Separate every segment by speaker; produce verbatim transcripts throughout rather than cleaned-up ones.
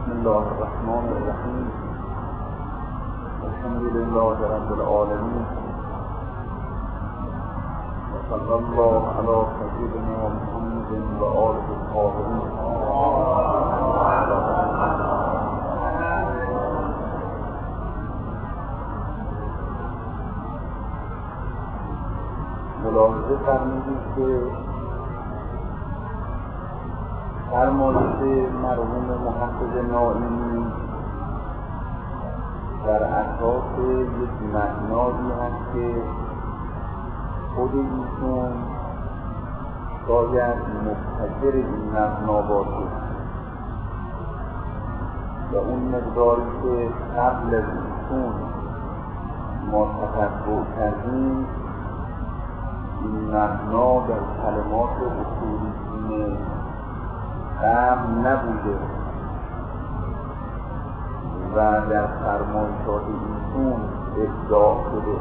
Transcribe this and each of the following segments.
Speaker 1: بسم الله الرحمن الرحیم. الحمد لله رب العالمین و صلی الله علی سیدنا محمد و آله الطاهرین. ملاحظه فرمودید که فرمایش مرحوم محقق نائینی در اساس یک مبنایی هست که خود ایشون شاید مبتکر این مبنا باشه و اون مقداری که قبل از ایشون ما تتبع کردیم این مبنا در کلمات اصولی قبل نبوده و در فرمایشات ایشون ابداع شده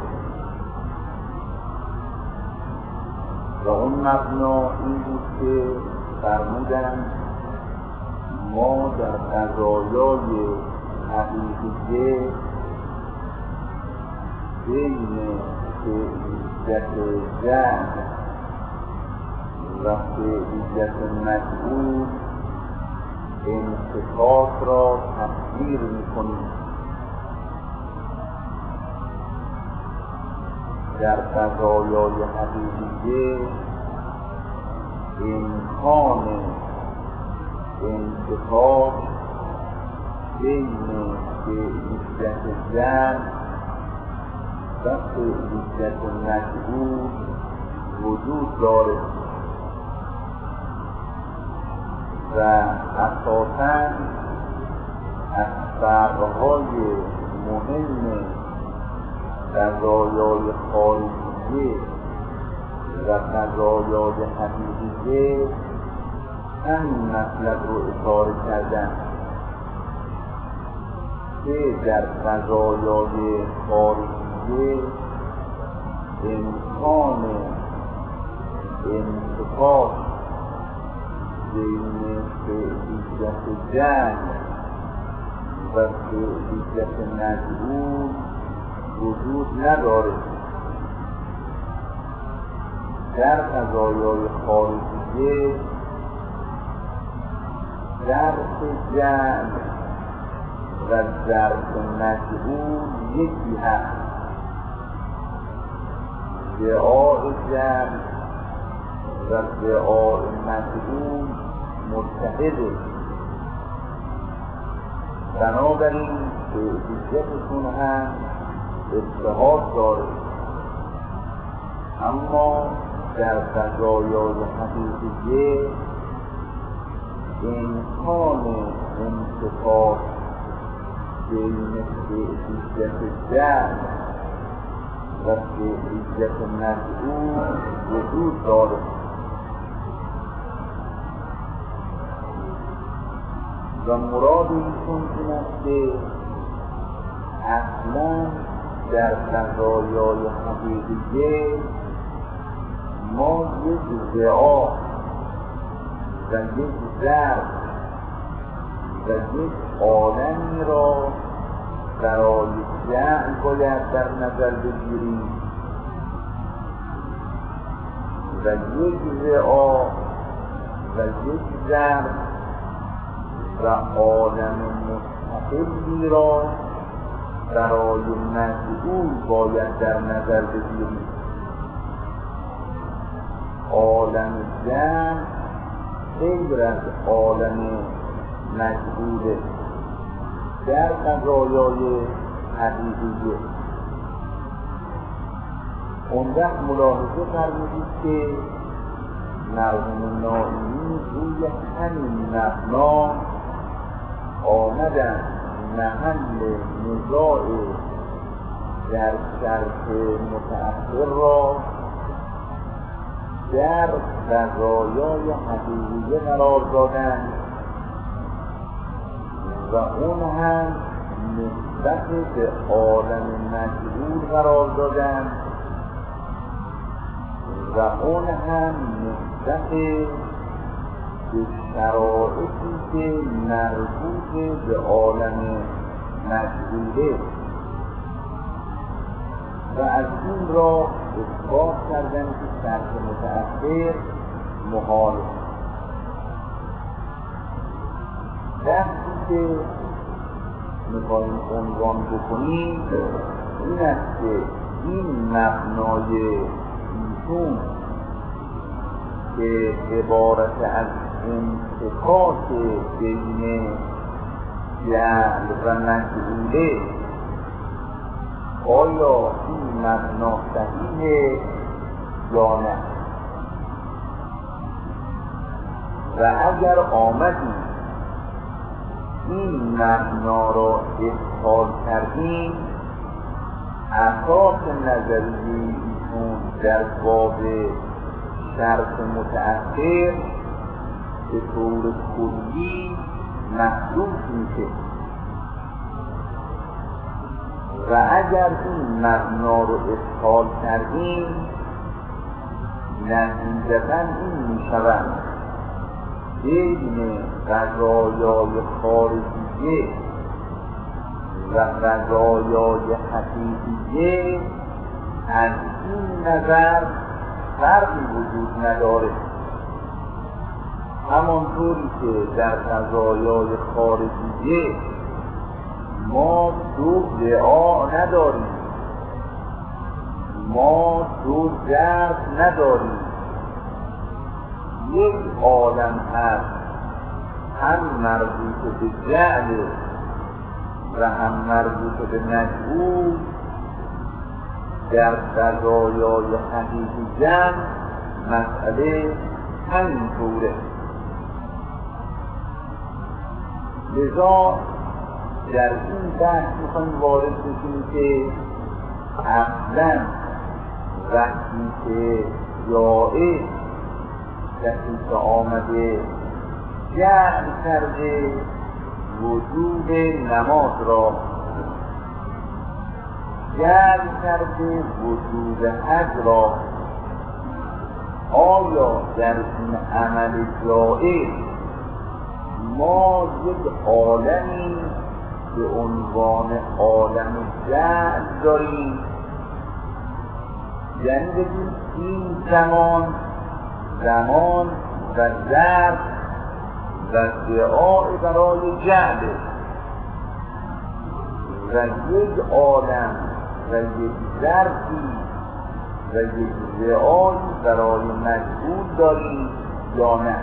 Speaker 1: و اون مبنا این بود که فرمودن ما در قضایای حقیقیه بین فعلیت جمع و فعلیت مجعول انتفاق را تفسیر می‌کنیم. در قضایای حقیقیه امکان انتفاق بین فعلیت جمع و فعلیت مجعول وجود دارد و اساساً از فرق‌های مهم قضایای خارجیه و قضایای حقیقیه همین مطلب رو اشاره کردن که در قضایای خارجیه امکان انتفاق بین فعلیت جمع و فعلیت مجعول وجود نداره. در قضایای خارجیه ظرف جمع و ظرف مجعول یکی هست. دعای جمع و دعای مجعول متحده، بنابراین فعلیتشون هم اتحاد داره، اما در قضایای حقیقیه امکان انتفاق بین فعلیت جمع و فعلیت مجعول وجود داره. و مراد ایشون این است که اصلا در قضایای حقیقیه ما یک دعا و یک ظرف و یک عالمی را برای جمع باید در نظر بگیریم و یک دعا و یک ظرف و عالم مستقلی را برای مجعول باید در نظر بگیریم. عالم جمع غیر از عالم مجعوله در قضایای حقیقیه. اون وقت ملاحظه فرمودید که مرحوم نائینی روی همین مبنا آمدن محل نزاع در شرط متأخر را در قضایای حقیقیه قرار دادن و اون هم نسبت به عالم مجعول قرار دادن و اون هم نسبت به شرایطی که مربوط به عالم مجهوله و از این را اثبات کردن که شرط متأخر محال است. بحثی که میخواهیم عنوان بکنیم این است که این مبنای ایشون که عبارت از انتفاق بین جعل و مجهوله، آیا این مبنا صحیحه یا نه؟ و اگر آمدیم این مبنا را اثبات کردیم، اساس نظریه ایشون در باب شرط متأخر به طور کلی محدود میشه و اگر این مبنا رو اثبات کردیم نتیجتاً این میشود بین قضایای خارجیه و قضایای حقیقیه از این نظر فرقی وجود نداره. همانطوری که در قضایای خارجیه ما دو دعا نداریم، ما دو درد نداریم، یک عالم هست هم مربوط به جعل و هم مربوط به مجهول. در قضایای حقیقی جمع مسئله همین طوره. لذا در این بحث میخوایم وارد بشیم که اصلا وقتی که جائز کسی که آمده جعل کرده وجود نماز را، جعل کرده وجود حج را، آیا در این عمل جائز ما یک عالمی به عنوان عالم جعل داریم؟ یعنی بگیم این زمان زمان و ظرف و دعای برای جعل و یک عالم و یک ظرفی و یک دعای برای مجهول داریم یا نه؟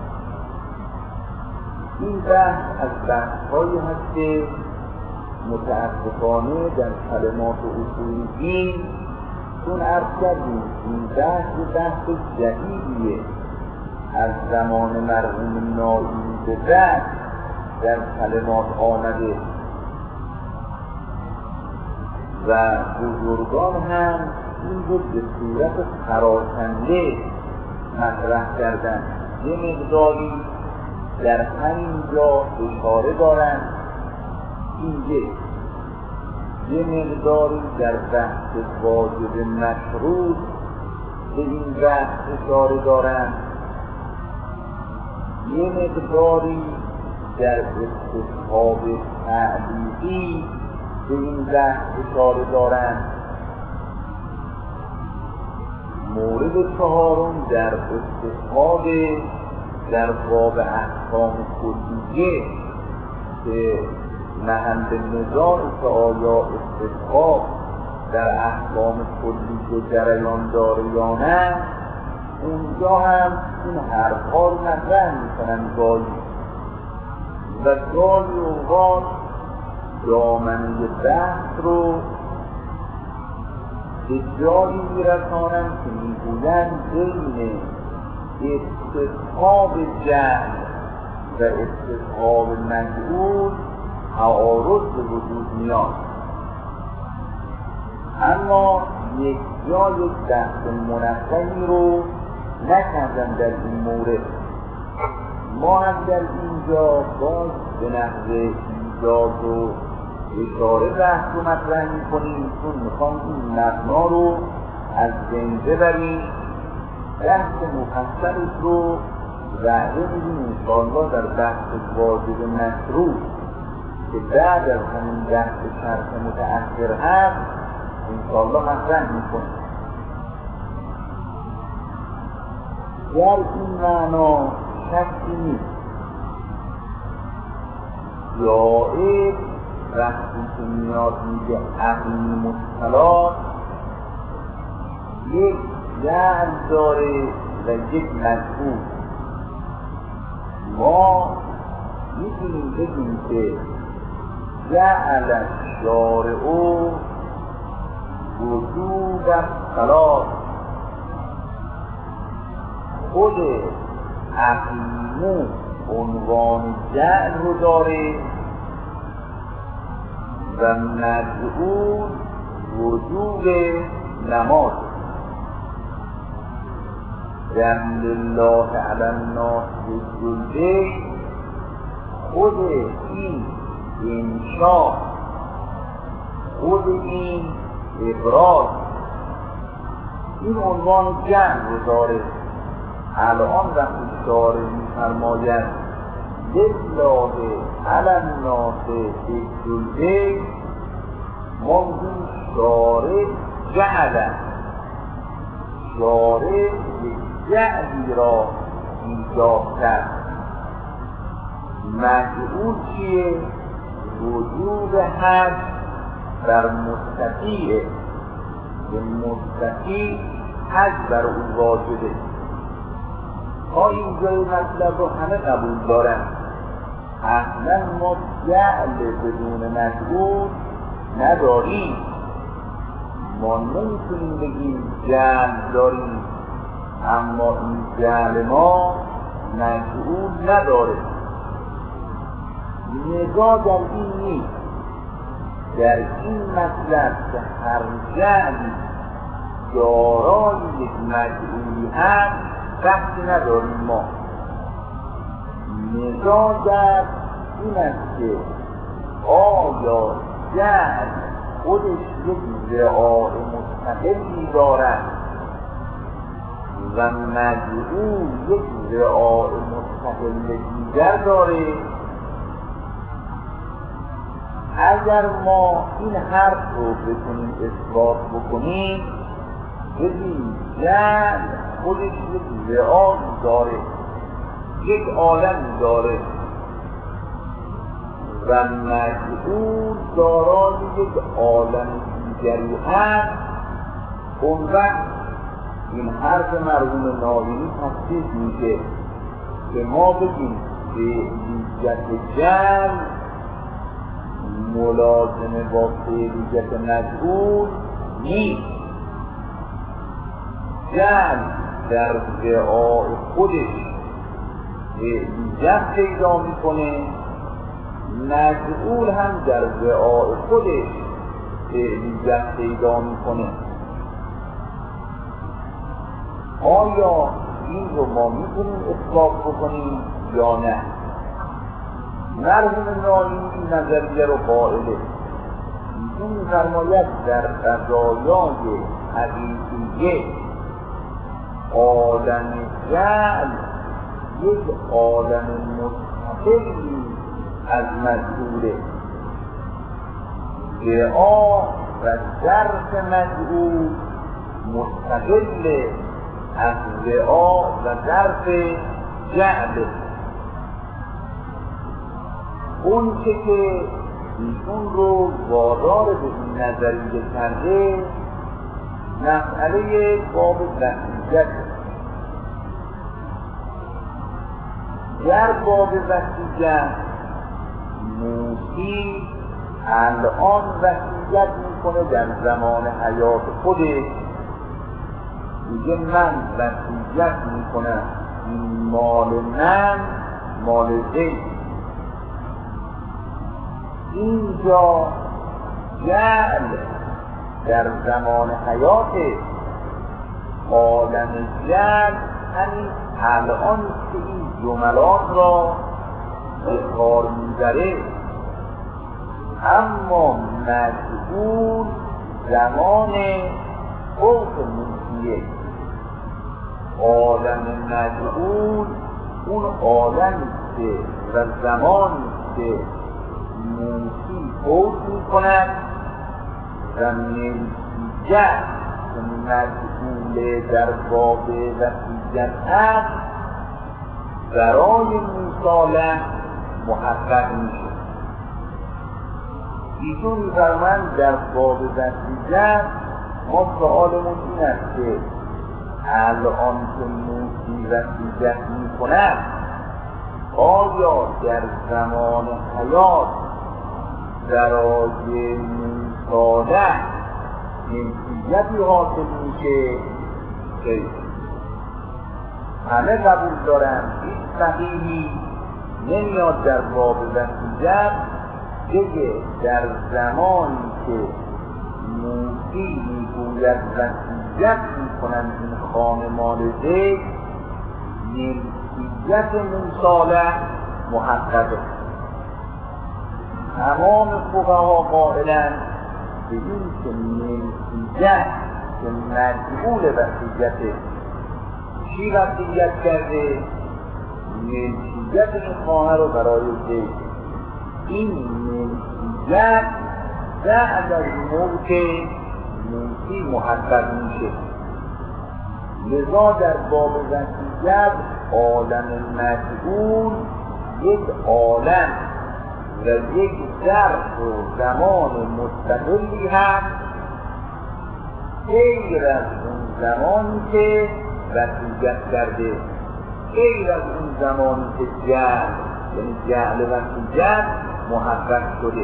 Speaker 1: این بحث از بحث‌هایی هست که متاسفانه در کلمات اصول دین چون عرض کردیم این بحث بحث جدیدیه از زمان مرحوم نائی به بعد در کلمات آمده و بزرگان هم این رو به صورت پراکنده مطرح کردن. یه مقداری در همین جا اشاره دارن، اینجا یه مقداری در بحث واجب مشروط به این بحث اشاره دارن، یه مقداری در استصحاب تعلیقی به این بحث اشاره دارن. مورد چهارم در استصحاب در باب احکام کلیه که محل نظار که آیا استصحاب در احکام کلیه جریان داره یا نه، اونجا هم این حرف‌ها رو مطرح میکنن گاهی و گاهی اوقات دامنه بحث رو به جایی میرسانن که میگوین بین استصحاب جهل و استصحاب مجهول تعارض به وجود میاد. اما یک جا یک بحث منظمی رو نکردن در این مورد. ما هم در اینجا باز به نحو ایجاز و اشاره بحث رو مطرح میکنیم چون میخوام این مبنا رو از بین ببریم، بحث مفصلش رو وعده میدیم انشاءالله در بحث واجب مشروع که بعد از همین بحث شرط متأخر هست انشاءالله مطرح میکنیم. در این معنا شکی نیست جائب وقتی که میاد میگه عقیم الصلاة یک جعل داره و یک مجهول. ما میتونیم بگیم که جعل الشارع وجوب الصلاة، خود عقیم عنوان جعل رو داره و مجعول وجوب نماز. جعل الله علی الناس بالبیت، خود این انشاء، خود این ابراز این عنوان جعل رو داره. الان وقتی شارع می‌فرماید لله علی الناس بالبیت، ما میگیم شارع جعل، شارع یک جعلی را ایجاد کرد. مجعول چیه؟ وجوب حج بر مستطیعه، به مستطیع حج بر او واجبه. ها اینجای مطلب رو همه قبول دارن. اصلا ما جعل بدون مجعول نداریم. ما نمیتونیم بگیم جعل داریم اما این جعل ما مجعول نداره. نگاه در این نیست، در این مطلب که هر جعلی دارای یک مجعولی هست بحثی نداریم. ما نگاه در این است که آیا جعل خودش یک رعای مستقلی دارد و مجعول یک رعای مستقل دیگر داره؟ اگر ما این حرف رو بتونیم اثبات بکنیم بگیم جعل خودش یک رعای داره، یک عالم داره و مجعول دارای یک عالم دیگری هست، اون وقت این حرف مرحوم ناینی تصدیق میشه که ما بگیم به لیجت جعل ملازمه با فعلیت مجعول نیست. جعل در رعای خودش فعلیت پیدا میکنه، مجعول هم در رعای خودش فعلیت پیدا میکنه. آیا این رو ما میتونیم اثبات بکنیم یا نه؟ مرحوم ناینی این نظریه رو قائله. ایشون می‌فرماید در قضایای حقیقیه عالم جعل یک عالم مستقلی از مجعوله. دعا و ظرف مجعول مستقل از دعا و ظرف جعل. اون که که ایشون رو وادار به این نظریه کرده مسئله باب وحییت. در باب وحییت موسی الان وحییت میکنه در زمان حیات خودش، میگه من وحییت میکنم این مال من مال زید. اینجا جعل در زمان حیات عالم جعل همین الان که این جملات را به کار میبره، اما مجعول زمان فوق موسیه. عالم مجعول اون عالمی که و زمانی که موسی فوت میکند و نتیجه که مجهول در باب وصیت است برای موسی محقق میشه. ایشون می‌فرمایند در باب وصیت ما سؤالمون این است که الان که موسی وصیت میکند آیا در زمان حیات برای موسی نتیجتی حاصل میشه؟ خیلی همه قبول دارن هیچ صحیحی نمیاد در باب وصیت بگه در زمانی که موسی میگوید وصیت میکنن این خانه مال زید ملکیت موسی محققه. تمام فقها قائلن به این که ملکیت که مجهول وصیته چی وصیت کرده؟ ملکیت این خانه رو برای زید. این ملکیت بعد از موت موسی محقق میشه. لذا در باب وصیت عالم مجهول یک عالم و یک ظرف و زمان مستقلی هست غیر از اون زمانی که وصیت کرده، غیر از اون زمانی که جهل یعنی جهل وصیت محقق شده.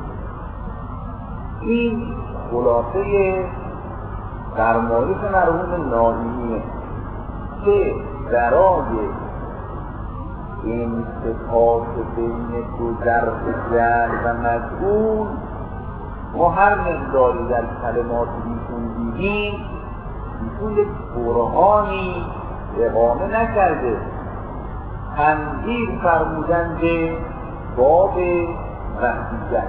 Speaker 1: این خلاصه فرمایش مرحوم ناظمیه که برای انتفاض بین دو ظرف جهل و مجهول ما هر مقداری در کلمات ایشون دیدیم ایشون یک برهانی اقامه نکرده، تنظیر فرمودن به باب وصیت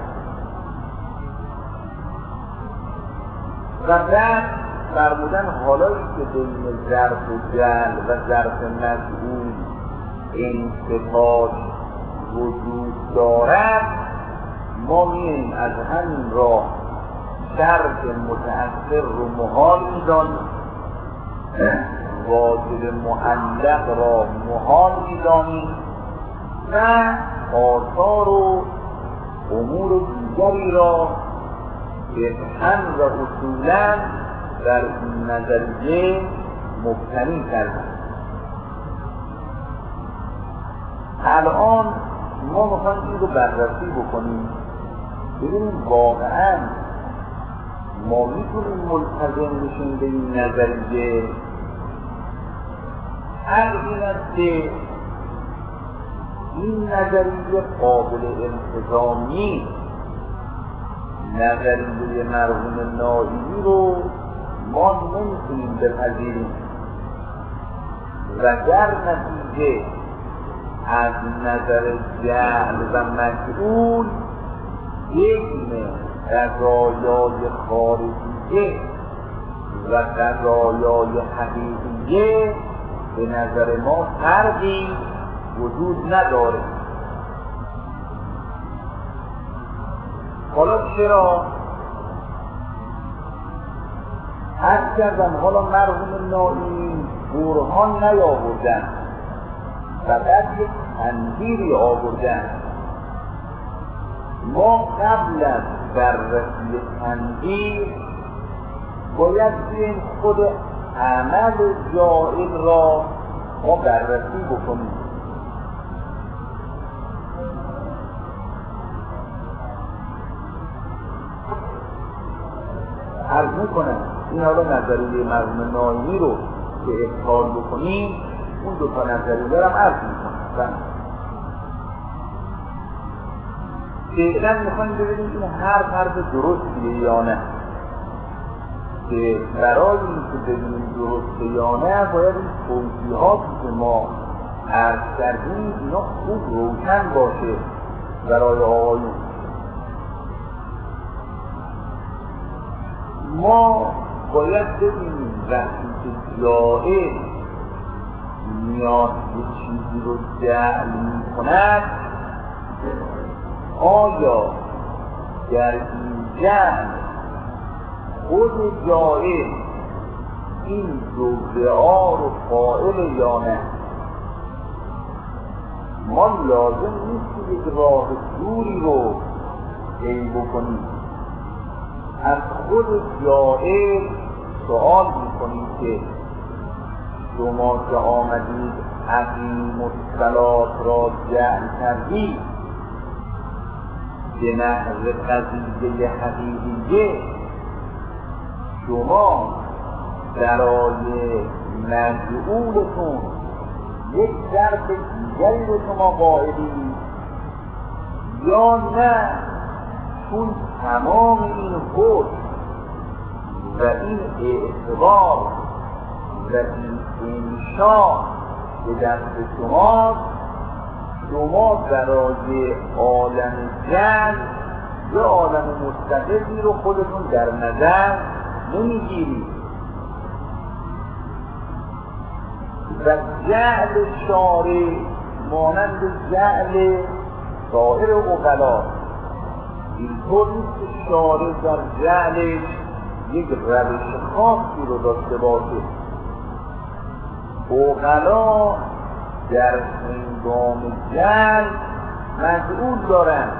Speaker 1: و بعد فرمودن حالایی که بین ظرف جهل و ظرف مجهول انتفاض وجود دارد ما می‌ایم از همین راه شرط متأثر رو محال می‌دانیم، واجب معلق را محال می‌دانیم و آثار و امور دیگری را فقهاً و اصولاً در این نظریه مبتنی کردن. الان ما میخوایم این رو بررسی بکنیم ببینیم واقعاً ما میتونیم ملتزم بشیم به این نظریه. هر این است که این نظریه قابل التزام نیست. نظریه مرحوم ناظمی رو ما نمیتونیم بپذیریم و در نتیجه از نظر جهل و مجهول بین قضایای خارجیه و قضایای حقیقیه به نظر ما فرقی وجود نداره. حالا چرا؟ عرض کردم حالا مرحوم ناظمی برهان نیاوردن، فقط یک تنظیری آوردن. ما قبل از بررسی تنظیر باید این خود عمل جاهل را ما بررسی بکنیم. عرض میکنم این حالا نظریه مرحوم ناظمی رو که ابطال بکنیم اون دو تا نظریه هم عرض میکنم. فعلا میخوایم ببینیم این هر حرف درستیه یا نه، که برای اینکه ببینیم درسته یا نه باید این توضیحاتی که ما عرض کردیم اینا خوب روشن باشه برای آقایون. ما باید ببینیم وقتی که جاهل میاد یه چیزی رو جعل می کند، آیا در این جعل خود جاعل این جزءار و فاعل یا نه؟ ما لازم نیست که یک راه دوری رو طی بکنیم، از خود جاعل سوال میکنیم که شما که آمدید عقیم الصلات را جعل کردید به نحو قضیه حقیقیه، شما برای مجعولتون یک ظرف دیگری رو شما قائلید یا نه چون تمام این حکم و این اعتبار و این انشاء به دست شماست، شما برای عالم جعل یا عالم مستقلی رو خودتون در نظر نمیگیرید و جعل شارع مانند جعل سایر عقلا اینطور نیست که شارع در جعلش یک روش خاصی رو داشته باشه. عقلا در هنگام جعل مجعول دارند،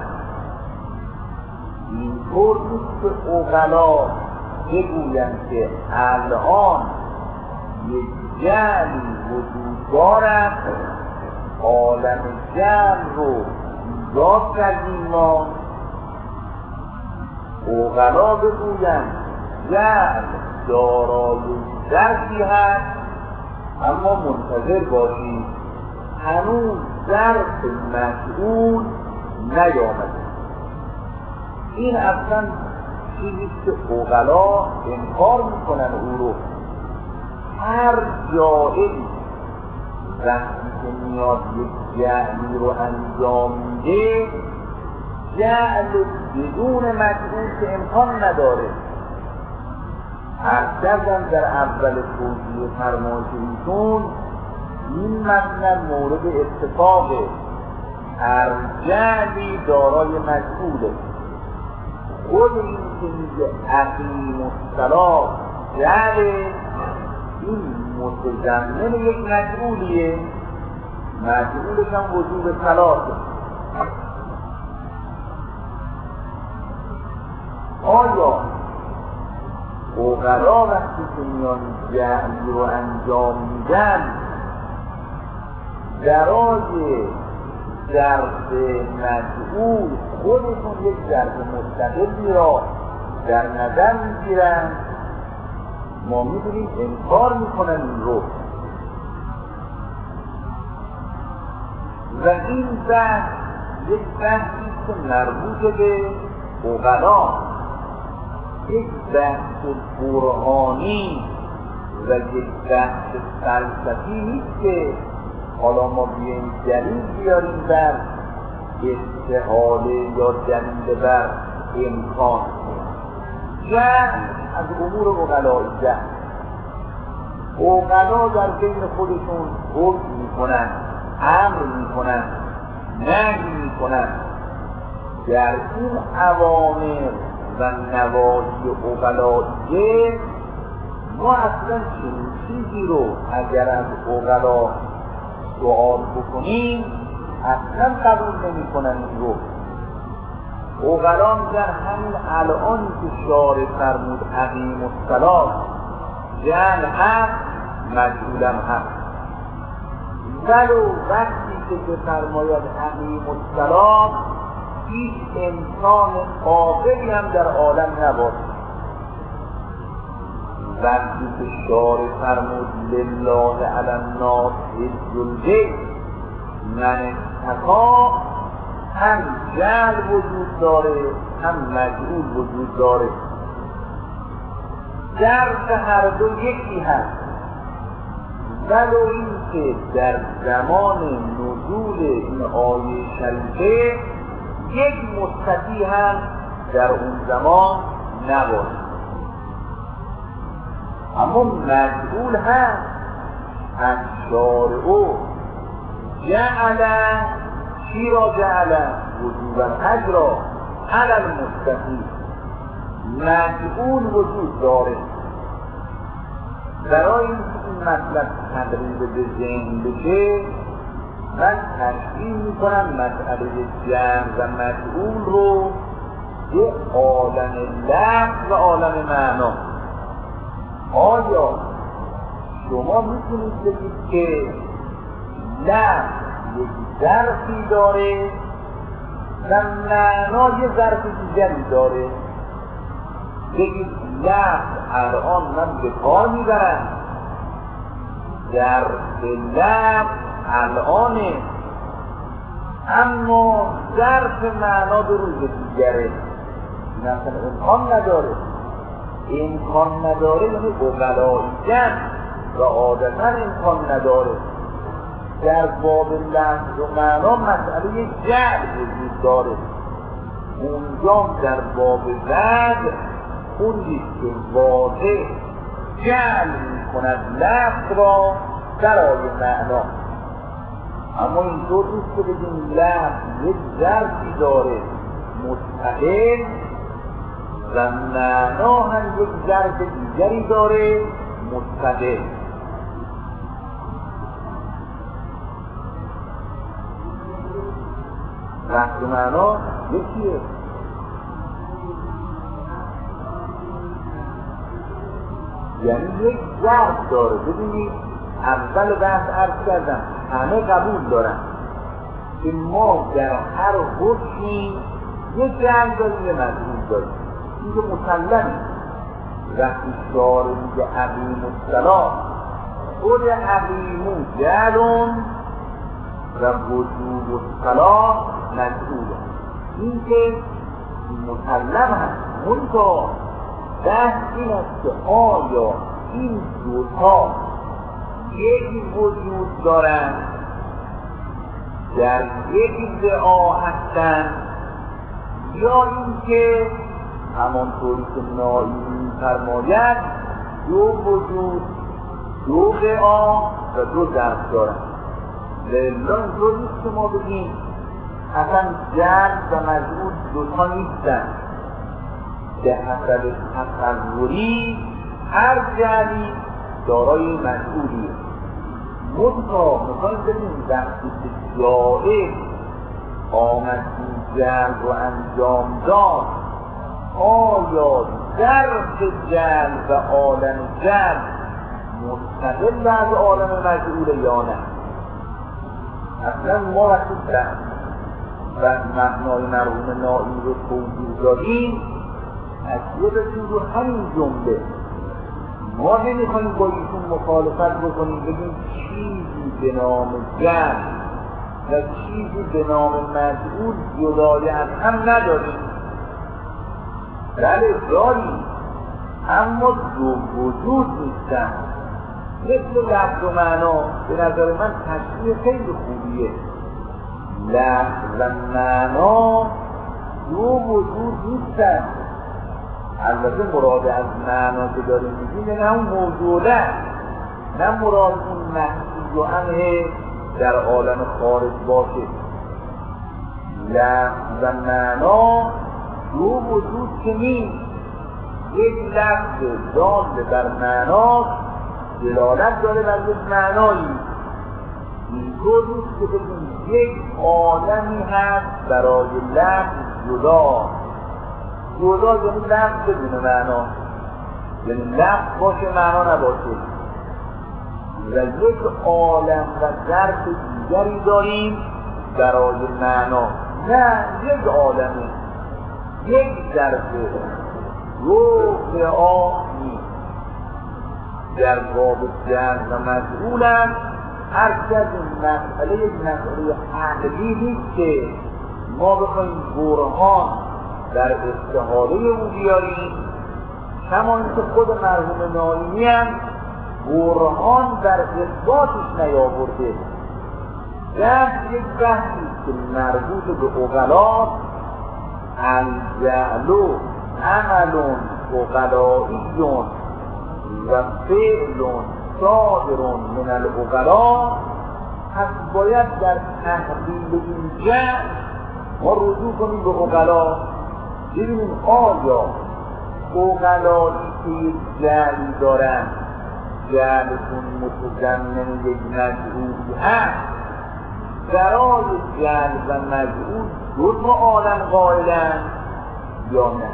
Speaker 1: اینطور نیست که عقلا بگویند که الان یک جعلی وجود دارد، عالم جعل رو ایجاد کردیم ما. عقلا بگویند جعل دارای ظرفی هست، اما منتظر باشید هنوز ظرف مجعول نیامده. این اصلا چیزیست که عقلا انکار میکنن او رو. هر جاعلی وقتی که میاد یک جعلی رو انجام میده، جعل بدون مجعول که امکان نداره. هر کردن در اول توضیح فرمایش ایشون این مطلب مورد اتفاقه، هر جعلی دارای مجعوله. خود این که میگه عقیم الصلات جعله، این متضمن یک مجعولیه، مجعولش هم وجوب صلاته. آیا عقلا وقتی که میان جعلی رو انجام میدن برای ظرف مجعول خودشون یک ظرف مستقلی را در نظر میگیرن؟ ما میدونیم انکار میکنن این رو. و این بحث یک بحثی که مربوط به عقلا، یک بحث برهانی و یک بحث فلسفی نیست که حالا ما بیاییم دلیل بیاریم بر استحاله یا دلیل بر امکان. جهل از امور عقلای جهل، عقلا در بین خودشون حکم میکنن، امر میکنن، نهی میکنن. در این اوامر و نواهی عقلاییه ما اصلا چنین چیزی رو اگر از عقلا سوال بکنیم اصلا قبول نمی کنن. این رو عقلا میگن همین الان که شارع فرمود عقیم الصلات جعل هست، مجعولم هست، ولو وقتی که بفرماید عقیم الصلات هیچ انسان قابلی هم در عالم نباشد. وقتی که شارع فرمود لله علی الناس حج البیت من استطاع، هم جعل وجود داره هم مجعول وجود داره. درد هر دو یکی هست، ولو این که در زمان نزول این آیه شریفه یک مستطیع هم در اون زمان نباشد، اما مجعول هست. الشارع جعل چی را جعل وجوب الحج را علی المستقیم مجعول وجود داره. برای اینکه این مطلب تقریب به ذهن بشه من تشریح میکنم مسئله جمع و مجعول رو به عالم لفظ و عالم معنا. آیا شما میتونید بگید که لفظ یک ظرفی داره و معنا یه ظرف دیگری داره؟ بگید لفظ الان من به کار میبرم، ظرف لفظ الانه، اما ظرف معنا دو روز دیگره. مثلا امکان نداره. امکان نداره یعنی اغلایی‌اند و عادتا امکان نداره. در باب لفظ و معنا مسئله جعل وجود داره. اونجا در باب وجه اونی که واضح جعل میکند لفظ را برای معنا. اما اینطور نیست که بگیم لفظ یک ظرفی داره مستقل و معنا هم یک ظرف دیگری داره مستقل. لفظ و معنا یکیه. یعنی یک ظرف داره. ببینید اول بحث عرض کردم همه قبول دارن که ما در هر حکمی یک جعل داریم یه مجعول داریم. این که مسلمه. وقتی شعار میگه اقیم الصلاة خود اقیمو جعلون و وجوب الصلاة مجعوله. این که مسلم هست. منطقه بحث این است که آیا این دوتا یک وجود دارند، در یک دعا هستند، یا اینکه همانطوری که نائی فرماید دو وجود دو دعا و دو درس دارند. لله اینطور نیست که ما بگیم اصلا جعل و مجعول دوتا نیستند. به حسب تصوری هر جعلی دارای مجعولیه. منطقه میخوایم ببینیم وقتی که جاهل آمد این جعل رو انجام داد آیا ظرف جعل و عالم جعل مستقل از عالم مجعول یا نه؟ اصلا ما وقتی بحث و معنای مرحوم نائی رو توضیح دادیم از یادتون رو همین جمله ما نمیخوایم با ایشون مخالفت بکنیم بگیم چیزی به نام جعل و چیزی به نام مجعول جدای از هم نداریم. بله داریم اما دو وجود نیستن. مثل لفظ و معنا به نظر من تشریح خیلی خوبیه. لفظ و معنا دو وجود نیستن. البته مراد از معنا که داریم میگیم یعنی همون موجوده، نه مراد اون محسوس و همه در عالم خارج باشه. لفظ و معنا دو وجود که نیست. یک لفظ دال بر معناست دلالت داره بر یک معنایی. اینطور نیست که بگیم یک عالمی هست برای لفظ جدا. جدا یعنی لفظ بدون معنا، یعنی لفظ باشه معنا نباشه. و یک عالم و ظرف دیگری داریم برای معنا. نه یک عالمه، یک ظرفه، روح آ نیست. در باب جعل و مجعولم هرچند این مسئله یک مسئله عقلی نیست که ما بخوایم برهان در استحاله او بیاریم، کما اینکه خود مرحوم نائی هم برهان در اثباتش نیاورده. بحث یک بحثی که مربوط به عقلا الجعل عمل عقلایی و فعل صادر من العقلا، پس باید در تحلیل این جهل ما رجوع کنیم به عقلا، ببینیم آیا عقلایی که یک جهلی دارن جهلشون متضمن یک مجعولی هست، برای جهل و مجعول دو تا عالم قائلن یا نه؟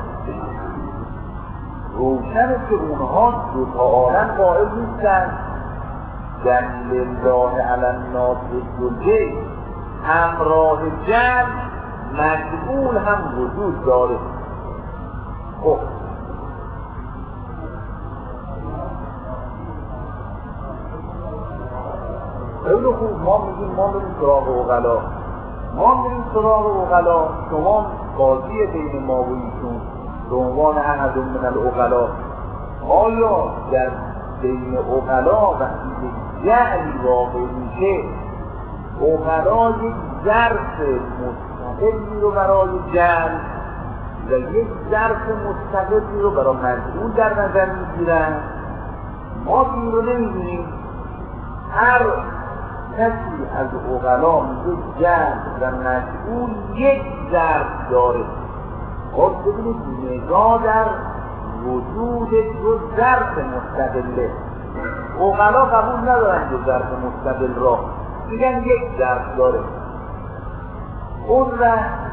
Speaker 1: روشنه که اونها دو تا عالم قائل نیستن. دلیل الله علی الناس بالحجة همراه جهل مجعول هم وجود داره. خب خیلی خوب، ما میگیم ما بریم سراغ عقلا، ما بریم سراغ عقلا. شما قاضی بین ما و ایشون به عنوان احد من العقلا، آیا در بین عقلا وقتی یک جهلی واقع میشه، عقلا یک ظرف مستقلی رو برای جهل و یک ظرف مستقلی رو برای مجعول در نظر میگیرن؟ ما این رو نمیدونیم. هر کسی از عقلا میگه جهل و مجعول یک ظرف داره. خب ببینید نگاه در وجود دو ظرف مستقله. عقلا قبول ندارن دو ظرف مستقل را، میگن یک ظرف داره. اون را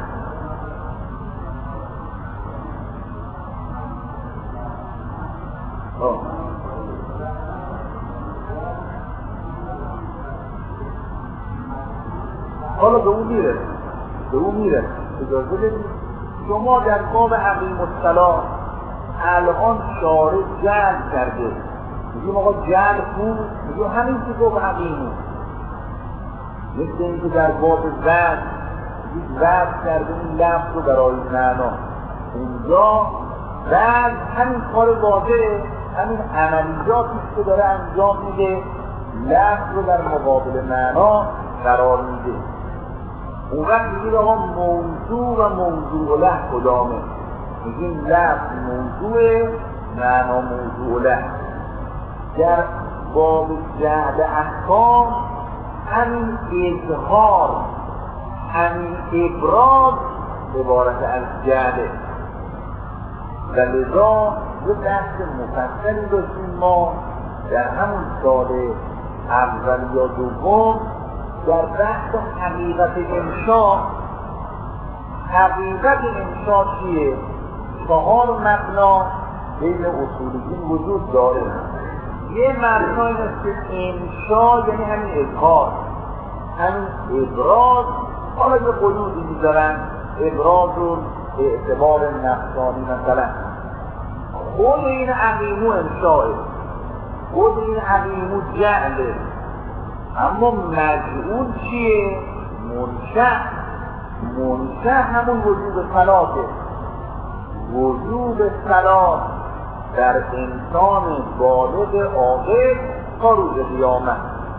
Speaker 1: حالا به اون میره به اون میره اجازه بدید. شما در باب عقیم الصلاح الان شارع جعل کرده، میگیم آقا جعل خوب، میگیم همین که گفت عقیمه. مثل این که در باب زد میگیم زد کرده این لفظ رو برای معنا، اونجا زد همین کار واضحه، همین عملیاتی که داره انجام میده، لفظ رو در مقابل معنا قرار میده. اون وقت میگید آقا موضوع و موضوع له کدامه؟ میگیم لفظ موضوع، معنا موضوع له. در باب جهل احکام همین اظهار، همین ابراز عبارت از جهله و لذا یه بحث مفصلی داشتیم ما در همون سال اول یا دوم در بحث حقیقت انشاء. حقیقت انشاء چیه؟ چهار مبنا بین اصولیین وجود داره. یه مبنای مثل انشاء یعنی همین اظهار، همین ابراز. حالا یه قیودی میذارن، ابراز رو به اعتبار نفسانی مثلا خود این عقیمو انشاءه، خود این عقیمو جعله. اما مجعول چیه؟ منشأ. منشأ همون وجود صلاته. وجود صلات در انسان بالغ عاقل تا روز قیامت.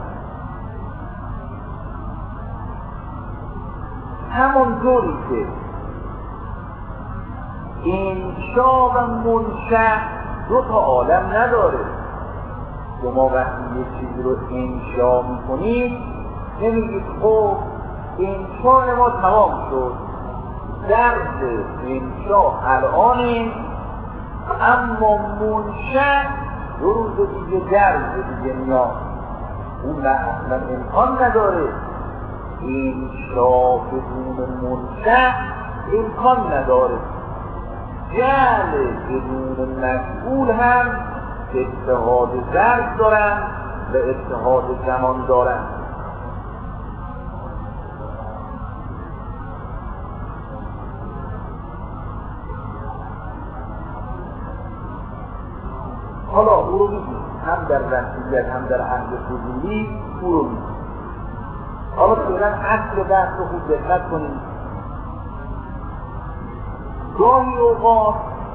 Speaker 1: همونطوری که انشا و منشأ دو تا عالم نداره. شما وقتی یک چیزی رو انشا میکنید نمیگید خب انشاء ما تمام شد، درس انشا الانه، اما منشأ دو روز دیگه درس دیگه میاد. اون نه اصلا امکان نداره. انشا بدون منشأ امکان نداره. جعل بدون مفعول هم اتحاد ظرف دارن و اتحاد زمان دارن. حالا او رو میگیم هم در رسولیت هم در عهد فضولی او رو میگیم. حالا فعلا اصل بحث رو خوب دقت کنیم. گاهی اوقات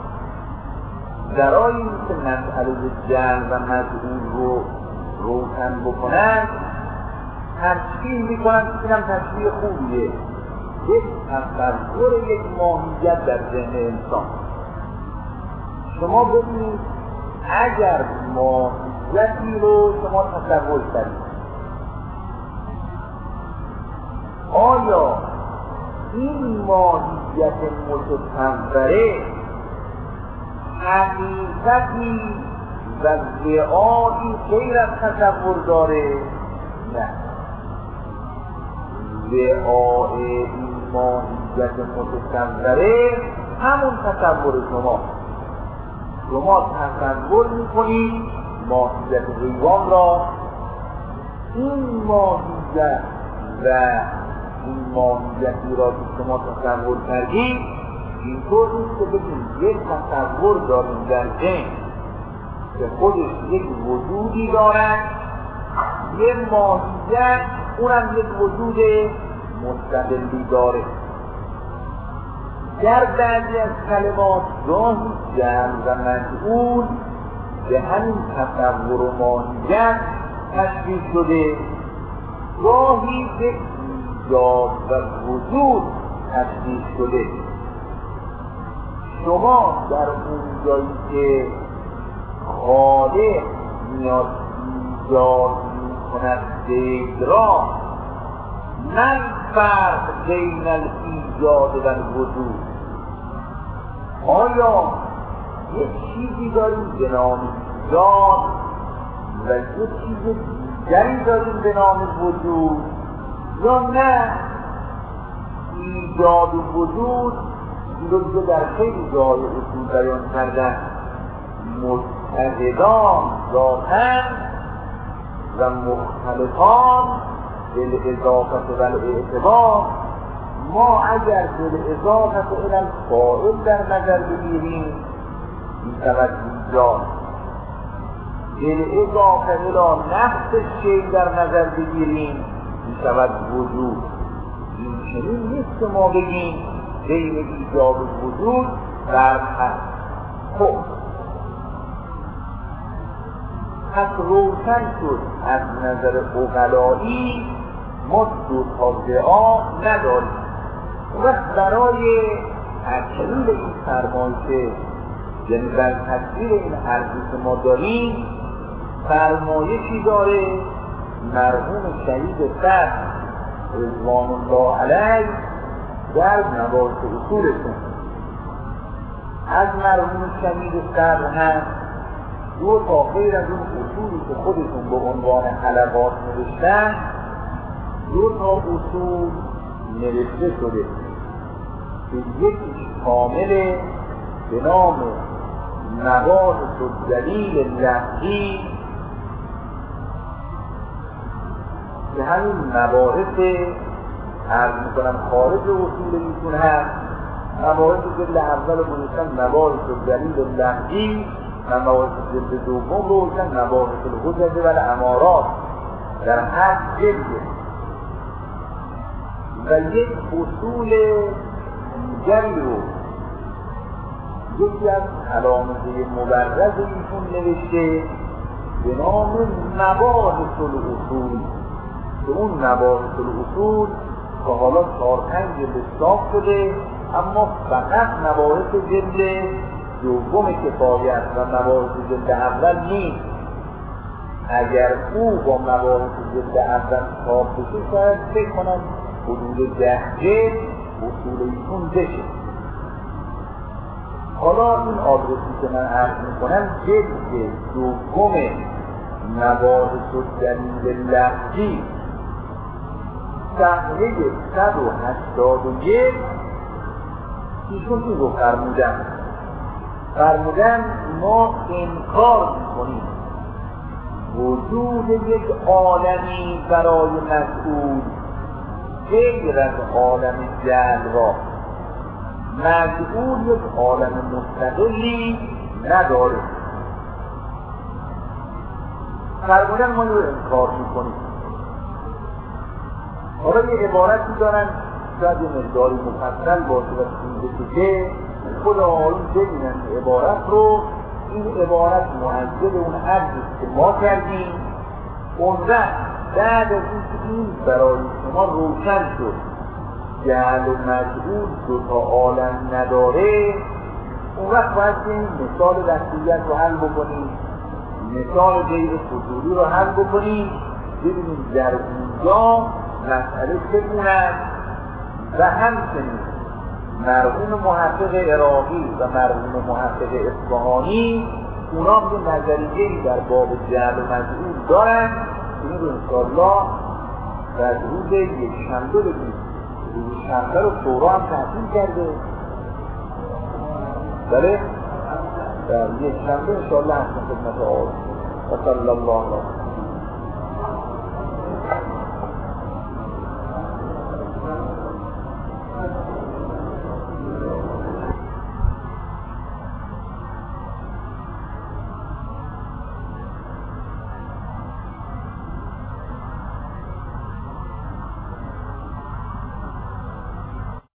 Speaker 1: برای اینکه مسئله جعل و مجعول رو روشن بکنن تشبیه میکنن. اینم تشبیه خوبیه. یک تصور یک ماهیت در ذهن انسان. شما ببینید اگر ماهیتی رو شما تصور کردید. آیا این ماهیت متصوره حقیقتی و رعایی غیر از تصور داره؟ نه، رعای این ماهیت متصوره همون تصور شما. شما تصور میکنید ماهیت حیوان را، این ماهیت و این ماهیتی را که شما تصور کردید اینطور نیست که بگیم یک تصور داریم در ذهن که خودش یک وجودی دارد، یک ماهیت اونم یک وجود مستقلی داره. در بعضی از کلمات گاهی جمع و مجعول به همین تصور و ماهیت تشبیه شده، گاهی به ایجاد و وجود تشبیه شده. شما در اون جایی که خالق میاد ایجاد میکند زید را، من فرق بین الایجاد و الوجود. آیا یک چیزی داریم به نام ایجاد و یک چیز دیگری داریم به نام وجود، یا نه ایجاد و وجود رو در خیلی جای اصول بیان کردن متحدان ذاتن و مختلفان بالاضافه و الاعتبار. ما اگر بالاضافه الی الفاعل در نظر بگیریم میشود ایجاد، بالاضافه الی نفس الشیء در نظر بگیریم میشود وجود. این چنین نیست که ما بگیم بین ایجاد و وجود فرق هست. خب پس روشن شد از نظر عقلایی ما دو تا دعا نداریم. و برای تکمیل این فرمایشه، یعنی بر تصویر این حرفی که ما داریم، فرمایشی داره مرحوم شهید صدر رضوان الله علیه در نواص اصولشون. از مرحوم شهید صدر هم دو تا غیر از اون اصولی که خودشون به عنوان حلقات نوشتن، دو تا اصول نوشته شده که یکیش کامله به نام مباحث الدلیل لفظی، که همین مباحث عرض میکنم خارج اصول ایشون هست. مباحث جلد اول رو بودشن مباحث الدلیل لفظی و مباحث جلد دوم رو بودشن مباحث الحجج و الامارات در هر جلده. و یک اصول دیگری رو یکی از علامه مبرز ایشون نوشته به نام مباحث الاصول، که اون مباحث الاصول که حالا چهار پنج جلد چاپ شده، اما فقط مباحث جلد دوم کفایت و مباحث جلد اول نیست. اگر او با مباحث جلد اول چاپ بشه شاید فکر کنم حدود ده جلد اصول ایشون بشه. حالا این آدرسی که من عرض میکنم جلد دوم مباحث الدلیل لفظی صفحه صد و هشتاد و یک ایشون این رو فرمودن فرمودن ما انکار میکنیم وجود یک عالمی برای مسئول غیر از عالم جهل را. مسئول یک عالم مستقلی نداره. فرمودن ما رو انکار میکنیم. حالا یه عبارتی دارن شاید یه مقداری مفصل باشه و سیده که خود آقایون ببینن عبارت رو. این عبارت معجب اون عرضی که ما کردیم. اون وقت بعد از این که این برای شما روشن شد جهل و مجهول دو تا عالم نداره، اون وقت باید این مثال وحدیت رو حل بکنیم. مثال غیر فضولی رو حل بکنیم، ببینیم در اونجا مسئله چگونه و همچنین مرحوم محقق عراقی و مرحوم محقق اصفهانی اونا هم یه نظریه‌ای در باب جعل و مجعول دارن. این رو انشاءالله در روز یک شنبه بگیم. روز شنبه رو شورا هم تعطیل کرده، بله در یک شنبه انشاءالله هستم خدمت آقا و صلی الله علیه